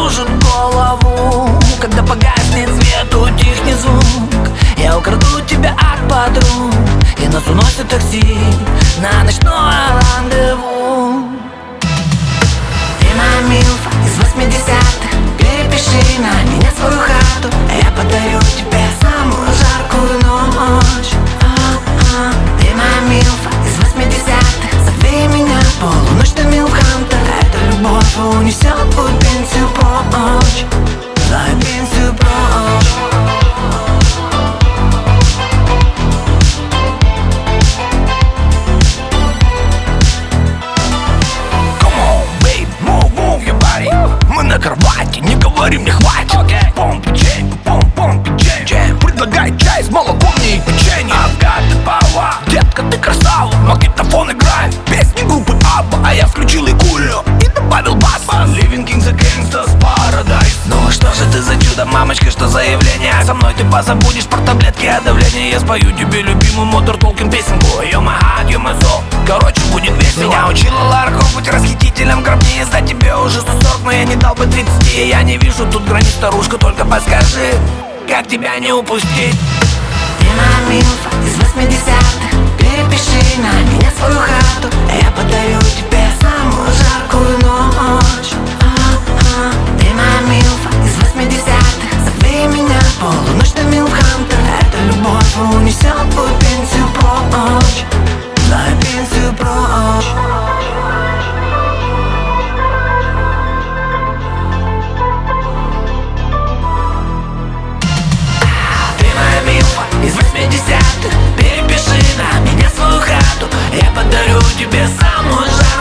кружит голову. Когда погаснет свет, утихнет звук, я украду тебя от подруг, и нас уносит такси на ночное рандеву. Ты моя милфа из 80-х, перепиши на меня свою хату, я подарю тебе самую жаркую ночь. Ты моя милфа из 80-х, зови меня полуночным Милхантер. Эта любовь унесет твою пенсию прочь, твою пенсию прочь. Мы на кровати, не говорим, не хватит. Пом печенье, пом печенье. Предлагай чай с молоком, мне и печенье. I've got the power. Детка, ты красава, магнитофон играет песни группы Абба, а я включил Игулю и добавил бас. Living Kings and Gangsters Paradise. Ну что же ты за чудо, мамочка, что за явление? Со мной ты позабудешь про таблетки от давления. Я спою тебе любимую Модерн Толкин песенку You're my heart, you're my soul. Короче, будет весело. Меня учила Лара Крофт быть расхитителем гробней. За тебе уже 140, но я не дал бы 30. Я не вижу тут границ, старушка, только подскажи, как тебя не упустить. Ты моя милфа из 80-х, перепиши на меня свою хату, я подарю тебе самую жаркую ночь. Ты моя милфа из 80-х, зови меня полуночным Милхантер. Эта любовь унесет твою пенсию прочь, твою пенсию прочь. Из 80-х, перепиши на меня свою хату, я подарю тебе самую жаркую